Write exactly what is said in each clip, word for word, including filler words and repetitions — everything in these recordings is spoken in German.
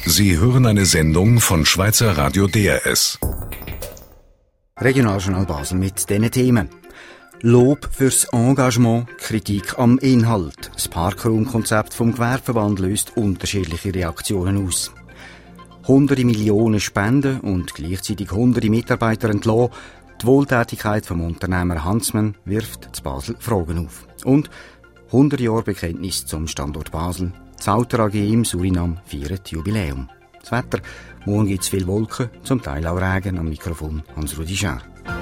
Sie hören eine Sendung von Schweizer Radio D R S. Regionaljournal Basel mit diesen Themen. Lob fürs Engagement, Kritik am Inhalt. Das Parkroom-Konzept vom Gewerbeverband löst unterschiedliche Reaktionen aus. Hunderte Millionen Spenden und gleichzeitig hunderte Mitarbeiter entlassen. Die Wohltätigkeit vom Unternehmer Huntsman wirft zu Basel Fragen auf. Und hundert Jahre Bekenntnis zum Standort Basel. Das Auto A G im Suriname feiert Jubiläum. Das Wetter, morgen gibt es viele Wolken, zum Teil auch Regen. Am Mikrofon Hans-Rudi Schär.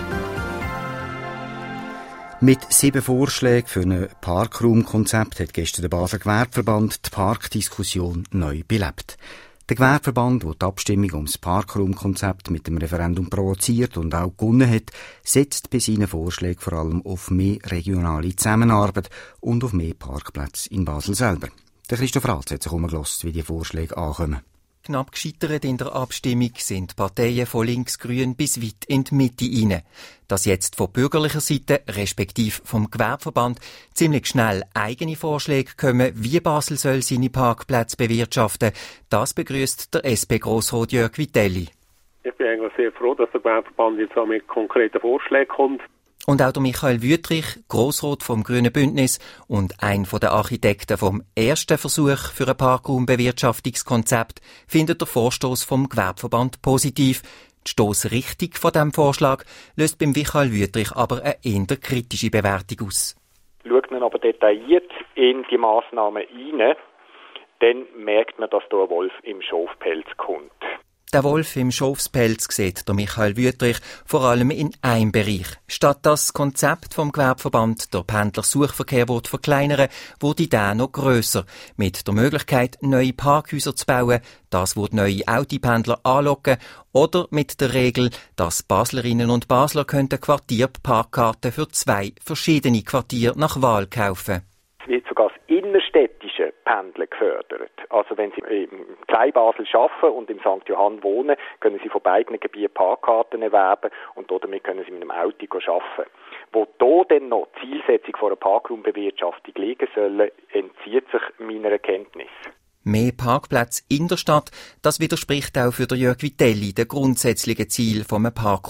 Mit sieben Vorschlägen für ein Parkroom-Konzept hat gestern der Basler Gewerbeverband die Parkdiskussion neu belebt. Der Gewerbeverband, der die Abstimmung ums Parkroom-Konzept mit dem Referendum provoziert und auch gewonnen hat, setzt bei seinen Vorschlägen vor allem auf mehr regionale Zusammenarbeit und auf mehr Parkplätze in Basel selber. Der Christoph Ratz hat sich umgelassen, wie die Vorschläge ankommen. Knapp gescheitert in der Abstimmung sind Parteien von links-grün bis weit in die Mitte hinein. Dass jetzt von bürgerlicher Seite, respektive vom Gewerbeverband, ziemlich schnell eigene Vorschläge kommen, wie Basel soll seine Parkplätze bewirtschaften, das begrüßt der S P-Grossrat Jörg Vitelli. Ich bin eigentlich sehr froh, dass der Gewerbeverband jetzt auch mit konkreten Vorschlägen kommt. Und auch der Michael Wüthrich, Grossrat vom Grünen Bündnis und ein der Architekten vom ersten Versuch für ein Parkraumbewirtschaftungskonzept, findet der Vorstoß vom Gewerbeverband positiv. Die Stossrichtung von diesem Vorschlag löst beim Michael Wüthrich aber eine eher kritische Bewertung aus. Schaut man aber detailliert in die Massnahmen rein, dann merkt man, dass da ein Wolf im Schafpelz kommt. Der Wolf im Schafspelz sieht der Michael Wüthrich vor allem in einem Bereich. Statt das Konzept vom Gewerbeverband der Pendlersuchverkehr wird verkleinern, wurde der noch grösser, mit der Möglichkeit, neue Parkhäuser zu bauen, das wird neue Autopendler anlocken, oder mit der Regel, dass Baslerinnen und Basler könnten Quartierparkkarten für zwei verschiedene Quartiere nach Wahl kaufen. Es wird sogar das innerstädtische Pendeln gefördert. Also wenn Sie im Kleinbasel arbeiten und im Sankt Johann wohnen, können Sie von beiden Gebieten Parkkarten erwerben und damit können Sie mit einem Auto arbeiten. Wo da dann noch die Zielsetzung von einer Parkraumbewirtschaftung liegen soll, entzieht sich meiner Kenntnis. Mehr Parkplätze in der Stadt, das widerspricht auch für Jörg Vitelli den grundsätzlichen Ziel vom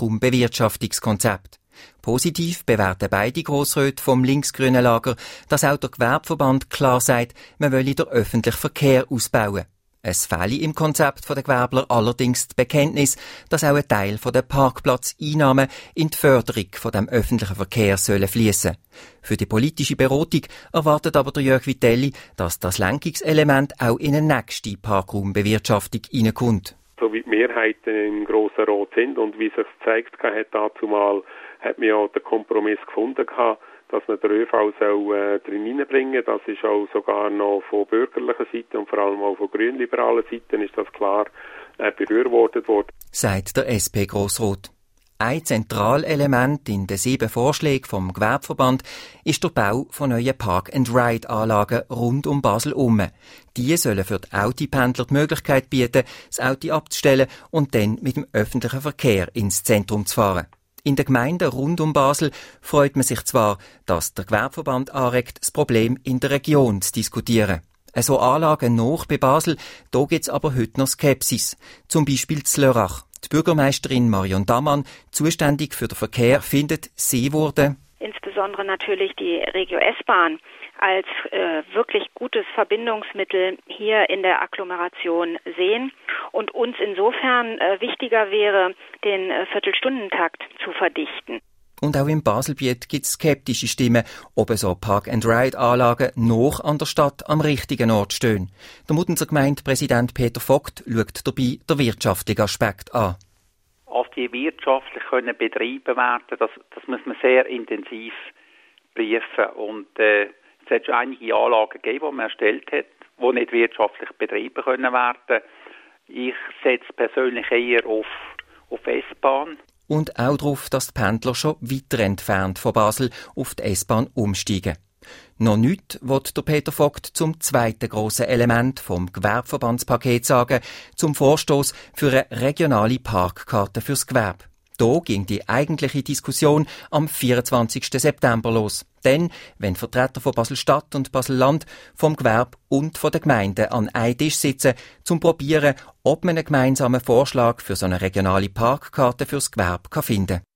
Parkraumbewirtschaftungskonzept. Positiv bewerten beide Grossräte vom linksgrünen Lager, dass auch der Gewerbeverband klar sagt, man wolle den öffentlichen Verkehr ausbauen. Es fehle im Konzept der Gewerbler allerdings die Bekenntnis, dass auch ein Teil der Parkplatzeinnahmen in die Förderung von dem öffentlichen Verkehr sollen fließen. Für die politische Beratung erwartet aber der Jörg Vitelli, dass das Lenkungselement auch in eine nächste Parkraumbewirtschaftung hineinkommt. So wie die Mehrheiten im Grossen Rat sind und wie sich gezeigt hat, dazu mal hat man ja den Kompromiss gefunden, dass man den ÖV soll, äh, drin hineinbringen soll. Das ist auch sogar noch von bürgerlicher Seite und vor allem auch von grünliberalen Seiten ist das klar äh, befürwortet worden. Sagt der S P-Grossrat. Ein Zentralelement in den sieben Vorschlägen vom Gewerbeverband ist der Bau von neuen Park-and-Ride-Anlagen rund um Basel herum. Die sollen für die Autopendler die Möglichkeit bieten, das Auto abzustellen und dann mit dem öffentlichen Verkehr ins Zentrum zu fahren. In den Gemeinden rund um Basel freut man sich zwar, dass der Gewerbeverband anregt, das Problem in der Region zu diskutieren. So Anlagen nahe bei Basel, da gibt's aber heute noch Skepsis. Zum Beispiel zu Lörrach. Die Bürgermeisterin Marion Dammann, zuständig für den Verkehr, findet, sie wurde insbesondere natürlich die Regio S-Bahn als äh, wirklich gutes Verbindungsmittel hier in der Agglomeration sehen und uns insofern äh, wichtiger wäre, den äh, Viertelstundentakt zu verdichten. Und auch im Baselbiet gibt es skeptische Stimmen, ob so Park-and-Ride-Anlagen noch an der Stadt am richtigen Ort stehen. Der Muttenser Gemeindepräsident Peter Vogt schaut dabei den wirtschaftlichen Aspekt an. Als die wirtschaftlich können betrieben werden, das, das muss man sehr intensiv prüfen. Und äh, es hat schon einige Anlagen gegeben, die man erstellt hat, die nicht wirtschaftlich betrieben können werden. Ich setze persönlich eher auf, auf S-Bahn. Und auch darauf, dass die Pendler schon weiter entfernt von Basel auf die S-Bahn umsteigen. Noch nichts will der Peter Vogt zum zweiten grossen Element vom Gewerbeverbandspaket sagen, zum Vorstoß für eine regionale Parkkarte fürs Gewerbe. Da ging die eigentliche Diskussion am vierundzwanzigsten September los. Dann, wenn Vertreter von Basel-Stadt und Basel-Land vom Gewerbe und von den Gemeinden an einen Tisch sitzen, zum probieren, ob man einen gemeinsamen Vorschlag für so eine regionale Parkkarte fürs Gewerbe finden kann.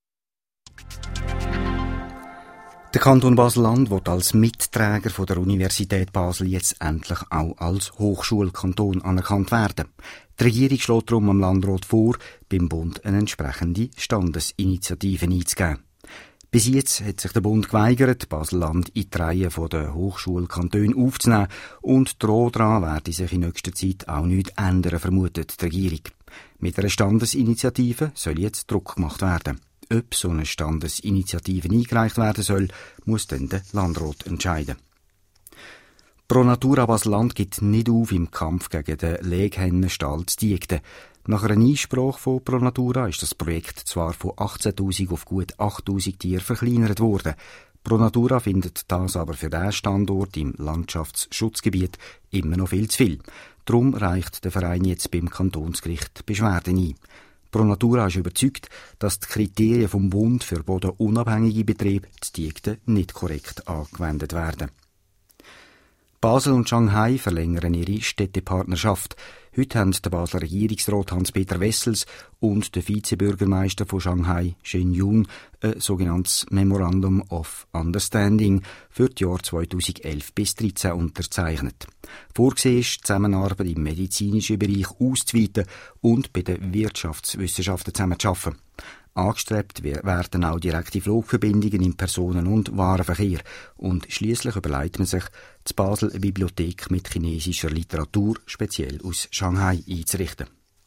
Der Kanton Basel-Land wird als Mitträger von der Universität Basel jetzt endlich auch als Hochschulkanton anerkannt werden. Die Regierung schlägt darum am Landrat vor, beim Bund eine entsprechende Standesinitiative einzugeben. Bis jetzt hat sich der Bund geweigert, Basel-Land in die Reihe der Hochschulkantone aufzunehmen, und daran werde sich in nächster Zeit auch nichts ändern, vermutet die Regierung. Mit einer Standesinitiative soll jetzt Druck gemacht werden. Ob so eine Standesinitiative eingereicht werden soll, muss dann der Landrat entscheiden. Pro Natura Basel-Land gibt nicht auf im Kampf gegen den Leghennenstall zu Diegden. Nach einer Einsprache von Pro Natura ist das Projekt zwar von achtzehntausend auf gut achttausend Tiere verkleinert worden. Pro Natura findet das aber für diesen Standort im Landschaftsschutzgebiet immer noch viel zu viel. Darum reicht der Verein jetzt beim Kantonsgericht Beschwerden ein. Pro Natura ist überzeugt, dass die Kriterien vom Bund für bodenunabhängige Betriebe zu Diegden nicht korrekt angewendet werden. Basel und Shanghai verlängern ihre Städtepartnerschaft. Heute haben der Basler Regierungsrat Hans-Peter Wessels und der Vizebürgermeister von Shanghai, Shen Yun, ein sogenanntes Memorandum of Understanding für die Jahre zweitausendelf bis zweitausenddreizehn unterzeichnet. Vorgesehen ist, die Zusammenarbeit im medizinischen Bereich auszuweiten und bei den Wirtschaftswissenschaften zusammenzuarbeiten. Angestrebt werden auch direkte Flugverbindungen im Personen- und Warenverkehr. Und schliesslich überlegt man sich, zu Basel eine Bibliothek mit chinesischer Literatur speziell aus Shanghai einzurichten.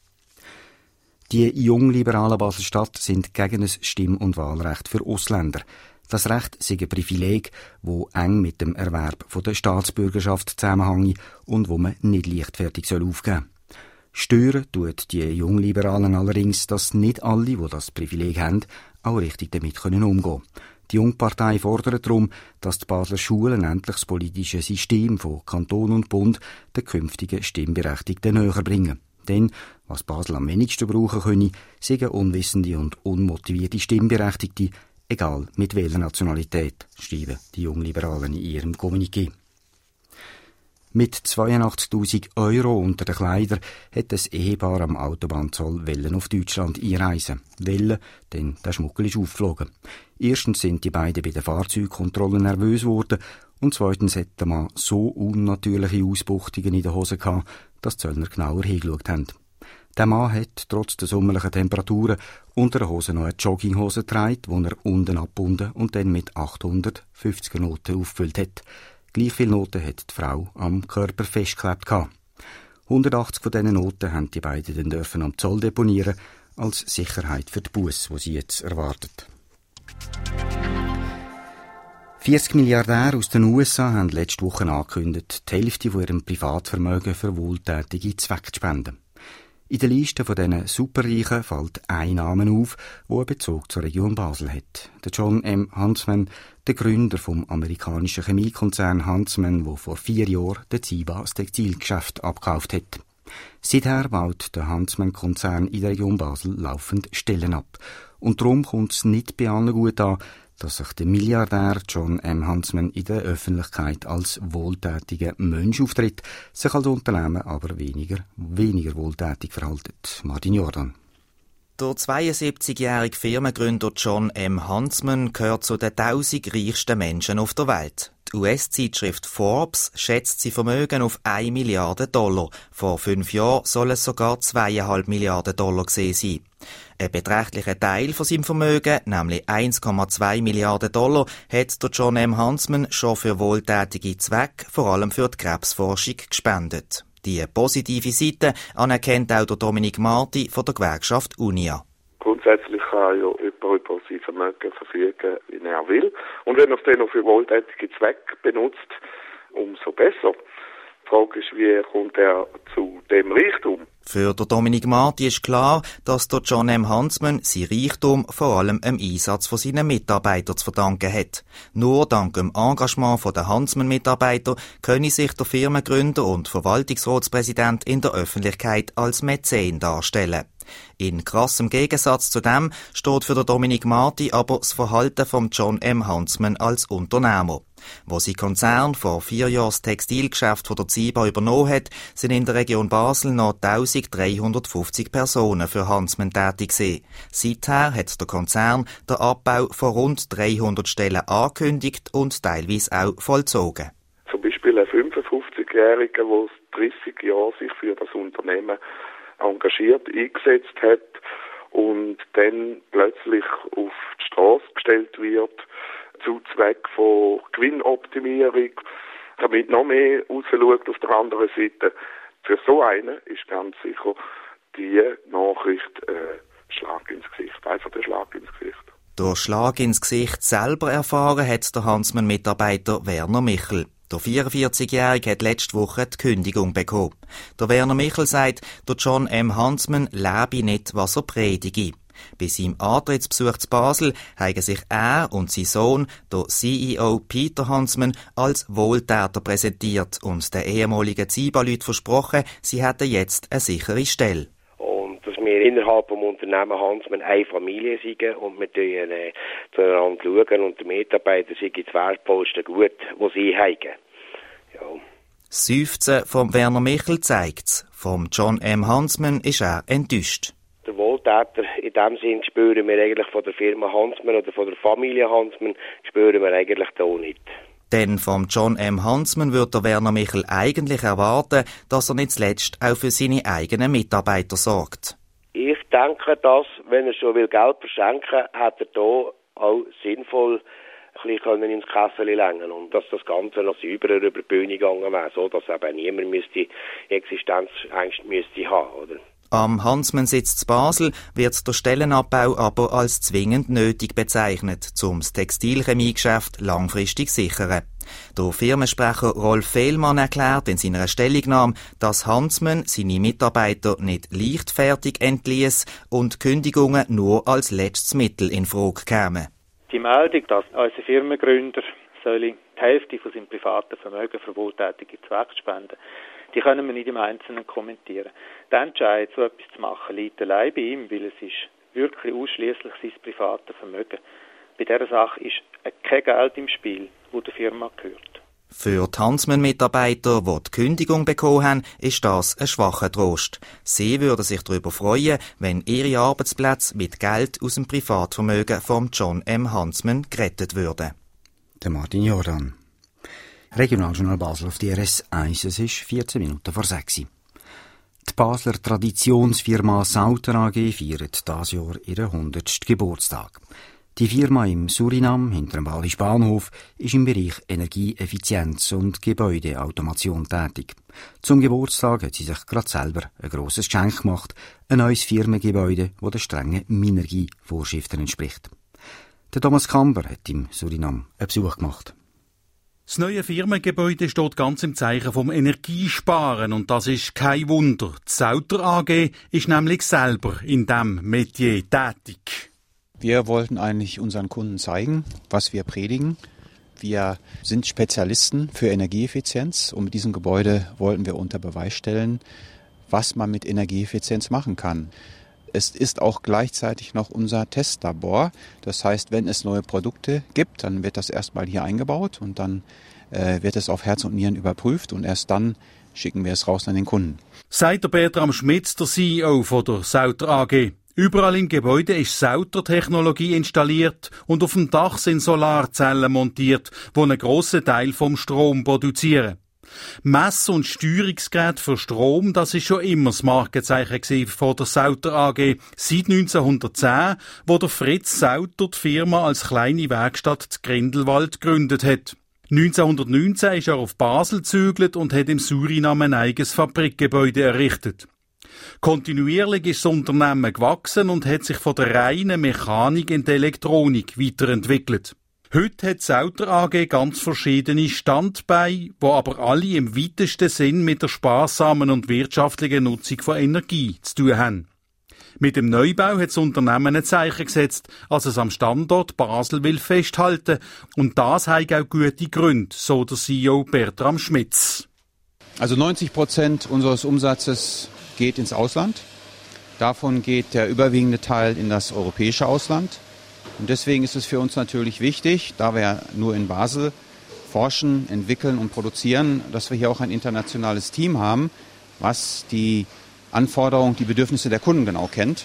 Die jungliberalen Basel-Stadt sind gegen ein Stimm- und Wahlrecht für Ausländer. Das Recht sei ein Privileg, das eng mit dem Erwerb von der Staatsbürgerschaft zusammenhängt und wo man nicht leichtfertig aufgeben soll. Stören tut die Jungliberalen allerdings, dass nicht alle, die das Privileg haben, auch richtig damit umgehen können. Die Jungpartei fordert darum, dass die Basler Schulen endlich das politische System von Kanton und Bund den künftigen Stimmberechtigten näher bringen. Denn, was Basel am wenigsten brauchen könne, seien unwissende und unmotivierte Stimmberechtigte, egal mit welcher Nationalität, schreiben die Jungliberalen in ihrem Kommuniqué. Mit zweiundachtzigtausend Euro unter den Kleidern hat das Ehepaar am Autobahnzoll Wellen auf Deutschland einreisen. Wellen, denn der Schmuggel ist aufgeflogen. Erstens sind die beiden bei der Fahrzeugkontrolle nervös geworden und zweitens hat der Mann so unnatürliche Ausbuchtungen in den Hosen gehabt, dass die Zöllner genauer hingeschaut haben. Der Mann hat trotz der sommerlichen Temperaturen unter der Hose noch eine Jogginghose getragen, die er unten abgebunden und dann mit achthundertfünfziger Noten aufgefüllt hat. Gleich viele Noten hat die Frau am Körper festgeklebt gehabt. hundertachtzig von diesen Noten haben die beiden dann dürfen am Zoll deponieren, als Sicherheit für die Busse, die sie jetzt erwartet. vierzig Milliardäre aus den U S A haben letzte Woche angekündigt, die Hälfte von ihrem Privatvermögen für wohltätige Zwecke zu spenden. In der Liste von diesen Superreichen fällt ein Name auf, der einen Bezug zur Region Basel hat. Der John M. Huntsman, der Gründer vom amerikanischen Chemiekonzern Huntsman, der vor vier Jahren den Ziba das Textilgeschäft abgekauft hat. Seither baut der Huntsman-Konzern in der Region Basel laufend Stellen ab. Und darum kommt es nicht bei allen gut an, dass sich der Milliardär John M. Huntsman in der Öffentlichkeit als wohltätiger Mensch auftritt, sich als Unternehmen aber weniger, weniger wohltätig verhält. Martin Jordan. Der zweiundsiebzigjährige Firmengründer John M. Huntsman gehört zu den tausend reichsten Menschen auf der Welt. Die U S-Zeitschrift Forbes schätzt sein Vermögen auf eine Milliarde Dollar. Vor fünf Jahren soll es sogar zweieinhalb Milliarden Dollar gewesen sein. Ein beträchtlicher Teil von seinem Vermögen, nämlich eins Komma zwei Milliarden Dollar, hat der John M. Huntsman schon für wohltätige Zwecke, vor allem für die Krebsforschung, gespendet. Die positive Seite anerkennt auch der Dominik Marti von der Gewerkschaft Unia. Grundsätzlich kann ja jemand über sein Vermögen verfügen, wie er will. Und wenn er es dann noch für wohltätige Zwecke benutzt, umso besser. Die Frage ist, wie kommt er zu dem Reichtum? Für den Dominik Marti ist klar, dass der John M. Huntsman sein Reichtum vor allem im Einsatz von seinen Mitarbeitern zu verdanken hat. Nur dank dem Engagement der Huntsman-Mitarbeiter könne sich der Firmengründer und Verwaltungsratspräsident in der Öffentlichkeit als Mäzen darstellen. In krassem Gegensatz zu dem steht für Dominik Marti aber das Verhalten von John M. Huntsman als Unternehmer. Wo sein Konzern vor vier Jahren das Textilgeschäft von der Ziba übernommen hat, sind in der Region Basel noch eintausenddreihundertfünfzig Personen für Huntsman tätig gewesen. Seither hat der Konzern den Abbau von rund dreihundert Stellen angekündigt und teilweise auch vollzogen. Zum Beispiel ein fünfundfünfzigjähriger, der dreißig Jahre sich für das Unternehmen engagiert, eingesetzt hat und dann plötzlich auf die Straße gestellt wird, zu Zweck von Gewinnoptimierung, damit noch mehr rausschaut auf der anderen Seite. Für so einen ist ganz sicher die Nachricht äh, Schlag ins Gesicht, einfach der Schlag ins Gesicht. Der Schlag ins Gesicht selber erfahren hat der Huntsman-Mitarbeiter Werner Michel. Der vierundvierzigjährige hat letzte Woche die Kündigung bekommen. Der Werner Michel sagt, der John M. Huntsman lebe nicht, was er predige. Bei seinem Antrittsbesuch zu Basel haben sich er und sein Sohn, der C E O Peter Huntsman, als Wohltäter präsentiert und den ehemaligen Ziba-Leuten versprochen, sie hätten jetzt eine sichere Stelle. Und dass wir innerhalb des Unternehmens Huntsman eine Familie sind und wir schauen, äh, zueinander schauen und die Mitarbeiter sind das Wertvollste gut, das sie haben. Ja. Das Seufzen von Werner Michel zeigt's. Vom John M. Huntsman ist er enttäuscht. Der Wohltäter, in dem Sinn spüren wir eigentlich von der Firma Huntsman oder von der Familie Huntsman, spüren wir eigentlich da nicht. Denn vom John M. Huntsman würde der Werner Michel eigentlich erwarten, dass er nicht zuletzt auch für seine eigenen Mitarbeiter sorgt. Ich denke, dass, wenn er schon Geld verschenken will, hat er da auch sinnvoll ein bisschen ins Kessel lenken und dass das Ganze noch sauberer über die Bühne gegangen wäre, so dass eben niemand müsste Existenzängste müsste haben, oder? Am Huntsman-Sitz zu Basel wird der Stellenabbau aber als zwingend nötig bezeichnet, um das Textilchemiegeschäft langfristig zu sichern. Der Firmensprecher Rolf Fehlmann erklärt in seiner Stellungnahme, dass Huntsman seine Mitarbeiter nicht leichtfertig entließ und Kündigungen nur als letztes Mittel in Frage kämen. Die Meldung, dass unser Firmengründer soll die Hälfte von seinem privaten Vermögen für wohltätige Zwecke spenden, die können wir nicht im Einzelnen kommentieren. Der Entscheid, so etwas zu machen, liegt allein bei ihm, weil es ist wirklich ausschliesslich sein privates Vermögen. Bei dieser Sache ist kein Geld im Spiel, das der Firma gehört. Für die Huntsman-Mitarbeiter, die die Kündigung bekommen haben, ist das ein schwacher Trost. Sie würden sich darüber freuen, wenn ihre Arbeitsplätze mit Geld aus dem Privatvermögen von John M. Huntsman gerettet würden. Der Martin Jordan. Regionaljournal Basel auf D R S eins, es ist vierzehn Minuten vor sechs. Die Basler Traditionsfirma Sauter A G feiert dieses Jahr ihren hundertsten Geburtstag. Die Firma im Surinam, hinter dem Wallisch Bahnhof, ist im Bereich Energieeffizienz und Gebäudeautomation tätig. Zum Geburtstag hat sie sich gerade selber ein grosses Geschenk gemacht, ein neues Firmengebäude, das den strengen Minergie-Vorschriften entspricht. Der Thomas Kamber hat im Surinam einen Besuch gemacht. Das neue Firmengebäude steht ganz im Zeichen vom Energiesparen und das ist kein Wunder. Die Sauter A G ist nämlich selber in diesem Metier tätig. Wir wollten eigentlich unseren Kunden zeigen, was wir predigen. Wir sind Spezialisten für Energieeffizienz und mit diesem Gebäude wollten wir unter Beweis stellen, was man mit Energieeffizienz machen kann. Es ist auch gleichzeitig noch unser Testlabor. Das heißt, wenn es neue Produkte gibt, dann wird das erstmal hier eingebaut und dann äh, wird es auf Herz und Nieren überprüft und erst dann schicken wir es raus an den Kunden. Sagt der Bertram Schmitz, der C E O von der Sauter A G. Überall im Gebäude ist Sauter-Technologie installiert und auf dem Dach sind Solarzellen montiert, die einen grossen Teil vom Strom produzieren. Mess- und Steuerungsgerät für Strom, das ist schon immer das Markenzeichen von der Sauter A G. Seit neunzehnhundertzehn, wo der Fritz Sauter die Firma als kleine Werkstatt zu Grindelwald gegründet hat. neunzehnhundertneunzehn ist er auf Basel gezügelt und hat im Suriname ein eigenes Fabrikgebäude errichtet. Kontinuierlich ist das Unternehmen gewachsen und hat sich von der reinen Mechanik in die Elektronik weiterentwickelt. Heute hat die Sauter A G ganz verschiedene Standbeine, die aber alle im weitesten Sinn mit der sparsamen und wirtschaftlichen Nutzung von Energie zu tun haben. Mit dem Neubau hat das Unternehmen ein Zeichen gesetzt, als es am Standort Basel will festhalten. Und das hat auch gute Gründe, so der C E O Bertram Schmitz. Also neunzig Prozent unseres Umsatzes geht ins Ausland. Davon geht der überwiegende Teil in das europäische Ausland. Und deswegen ist es für uns natürlich wichtig, da wir ja nur in Basel forschen, entwickeln und produzieren, dass wir hier auch ein internationales Team haben, was die Anforderungen, die Bedürfnisse der Kunden genau kennt.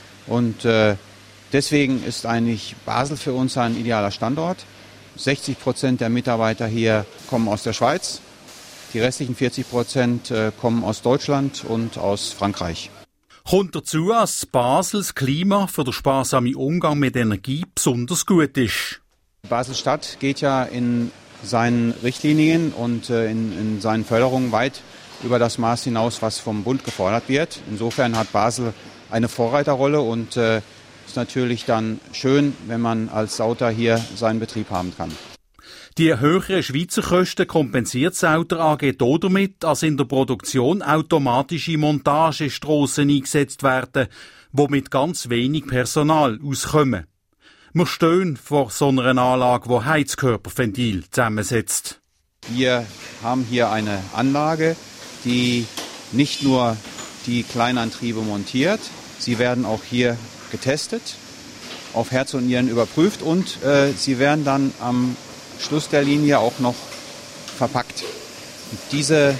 Und äh, deswegen ist eigentlich Basel für uns ein idealer Standort. sechzig Prozent der Mitarbeiter hier kommen aus der Schweiz. Die restlichen vierzig Prozent äh, kommen aus Deutschland und aus Frankreich. Kommt dazu, dass Basels Klima für den sparsamen Umgang mit Energie besonders gut ist. Basel-Stadt geht ja in seinen Richtlinien und äh, in, in seinen Förderungen weit über das Maß hinaus, was vom Bund gefordert wird. Insofern hat Basel eine Vorreiterrolle und äh, ist natürlich dann schön, wenn man als Sauter hier seinen Betrieb haben kann. Die höheren Schweizer Kosten kompensiert Sauter A G damit, dass in der Produktion automatische Montagestrassen eingesetzt werden, die mit ganz wenig Personal auskommen. Wir stehen vor so einer Anlage, die Heizkörperventil zusammensetzt. Wir haben hier eine Anlage, die nicht nur die Kleinantriebe montiert, sie werden auch hier getestet, auf Herz und Nieren überprüft und äh, sie werden dann am Schluss der Linie auch noch verpackt. Und diese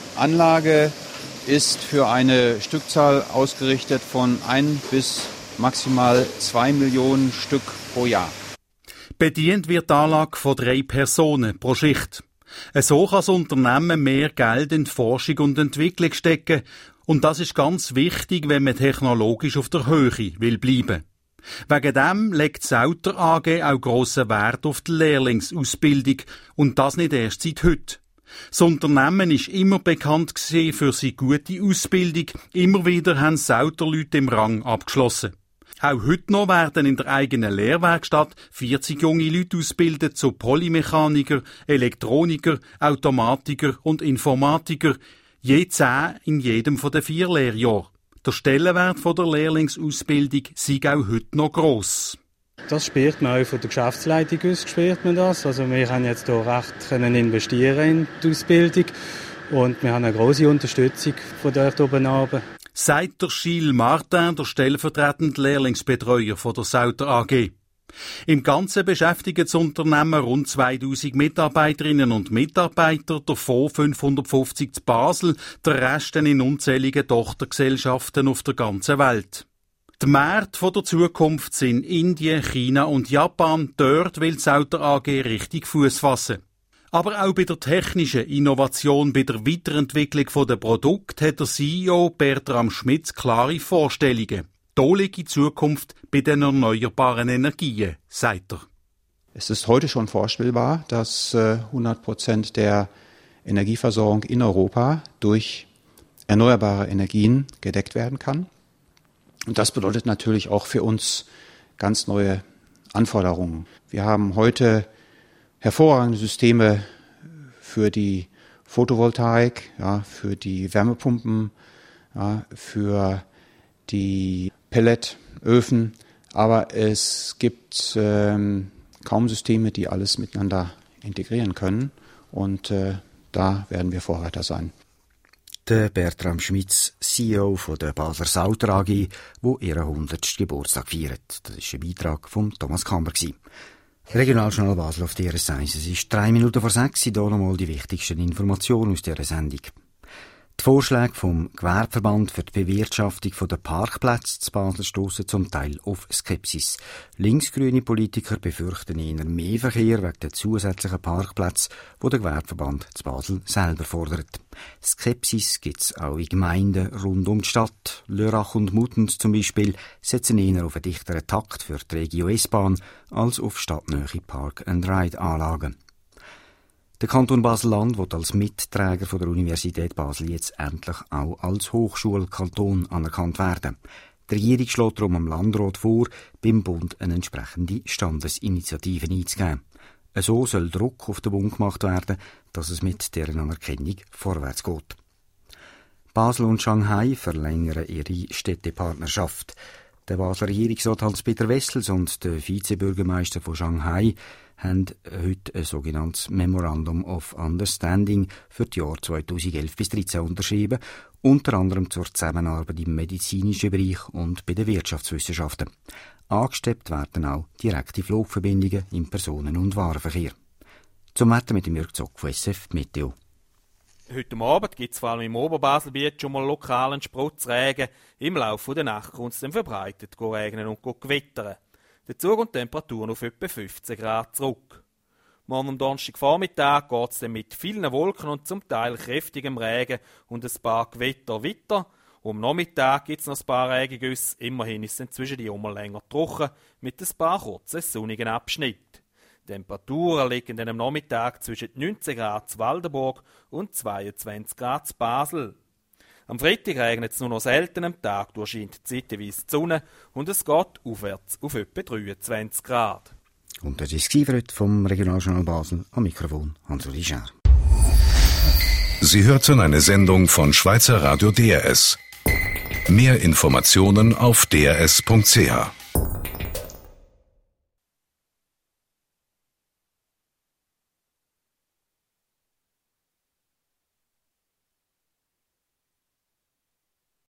Anlage ist für eine Stückzahl ausgerichtet von ein bis maximal zwei Millionen Stück pro Jahr. Bedient wird die Anlage von drei Personen pro Schicht. So kann das Unternehmen mehr Geld in die Forschung und Entwicklung stecken. Und das ist ganz wichtig, wenn man technologisch auf der Höhe will bleiben. Wegen dem legt Sauter A G auch grossen Wert auf die Lehrlingsausbildung. Und das nicht erst seit heute. Das Unternehmen ist immer bekannt gewesen für seine gute Ausbildung. Immer wieder haben Sauter-Leute im Rang abgeschlossen. Auch heute noch werden in der eigenen Lehrwerkstatt vierzig junge Leute ausgebildet zu Polymechaniker, Elektroniker, Automatiker und Informatiker. Je zehn in jedem von den vier Lehrjahren. Der Stellenwert von der Lehrlingsausbildung sei auch heute noch gross. Das spürt man auch von der Geschäftsleitung aus, spürt man das. Also wir haben jetzt hier recht können investieren in die Ausbildung und wir haben eine grosse Unterstützung von dort oben runter. Sagt der Gilles Martin, der stellvertretende Lehrlingsbetreuer von der Sauter A G. Im Ganzen beschäftigt das Unternehmen rund zweitausend Mitarbeiterinnen und Mitarbeiter, davon fünfhundertfünfzig zu Basel, der Rest in unzähligen Tochtergesellschaften auf der ganzen Welt. Die Märkte der Zukunft sind Indien, China und Japan. Dort will die Sauter A G richtig Fuß fassen. Aber auch bei der technischen Innovation, bei der Weiterentwicklung der Produkte hat der C E O Bertram Schmitz klare Vorstellungen. Da liegt die Zukunft bei den erneuerbaren Energien, sagt er. Es ist heute schon vorstellbar, dass äh, hundert Prozent der Energieversorgung in Europa durch erneuerbare Energien gedeckt werden kann. Und das bedeutet natürlich auch für uns ganz neue Anforderungen. Wir haben heute hervorragende Systeme für die Photovoltaik, ja, für die Wärmepumpen, ja, für die Pelletöfen, aber es gibt ähm, kaum Systeme, die alles miteinander integrieren können und äh, da werden wir Vorreiter sein. Der Bertram Schmitz, C E O von der Basler Sauter A G, wo ihren hundertsten Geburtstag feiert. Das war ein Beitrag von Thomas Kammer. Regionaljournal Basel auf D R S eins. Es ist drei Minuten vor sechs. Hier nochmal die wichtigsten Informationen aus dieser Sendung. Die Vorschläge vom Gewerbeverband für die Bewirtschaftung der Parkplätze zu Basel stossen zum Teil auf Skepsis. Linksgrüne Politiker befürchten eher mehr Verkehr wegen der zusätzlichen Parkplätze, die der Gewerbeverband zu Basel selber fordert. Skepsis gibt es auch in Gemeinden rund um die Stadt. Lörrach und Muttens zum Beispiel setzen eher auf einen dichteren Takt für die Regio S-Bahn als auf stadtnahe Park-and-Ride-Anlagen. Der Kanton Basel-Land wird als Mitträger von der Universität Basel jetzt endlich auch als Hochschulkanton anerkannt werden. Die Regierung schlägt darum am Landrat vor, beim Bund eine entsprechende Standesinitiative einzugeben. So soll Druck auf den Bund gemacht werden, dass es mit deren Anerkennung vorwärts geht. Basel und Shanghai verlängern ihre Städtepartnerschaft. Der Basler Regierungsrat Hans-Peter Wessels und der Vizebürgermeister von Shanghai haben heute ein sogenanntes Memorandum of Understanding für die Jahre zweitausendelf bis zweitausenddreizehn unterschrieben, unter anderem zur Zusammenarbeit im medizinischen Bereich und bei den Wirtschaftswissenschaften. Angestrebt werden auch direkte Flugverbindungen im Personen- und Warenverkehr. Zum Wetter mit dem Jörg Zock von S F Meteo. Heute Abend gibt es vor allem im Oberbaselbiet schon mal lokalen Sprotzregen. Im Laufe der Nacht kommt es dann verbreitet regnen und gewittern. Dazu gehen die Temperaturen auf etwa fünfzehn Grad zurück. Morgen am Donnerstagvormittag geht es dann mit vielen Wolken und zum Teil kräftigem Regen und ein paar Gewitter weiter. Am Nachmittag gibt es noch ein paar Regengüsse. Immerhin ist es inzwischen die immer länger trocken mit ein paar kurzen sonnigen Abschnitten. Die Temperaturen liegen dann am Nachmittag zwischen neunzehn Grad zu Waldenburg und zweiundzwanzig Grad zu Basel. Am Freitag regnet es nur noch selten, am Tag durchscheint zeitweise die Sonne und es geht aufwärts auf etwa dreiundzwanzig Grad. Und das ist es heute vom Regionaljournal Basel. Am Mikrofon Hans-Uli Schär. Sie hörten eine Sendung von Schweizer Radio D R S. Mehr Informationen auf d r s punkt c h.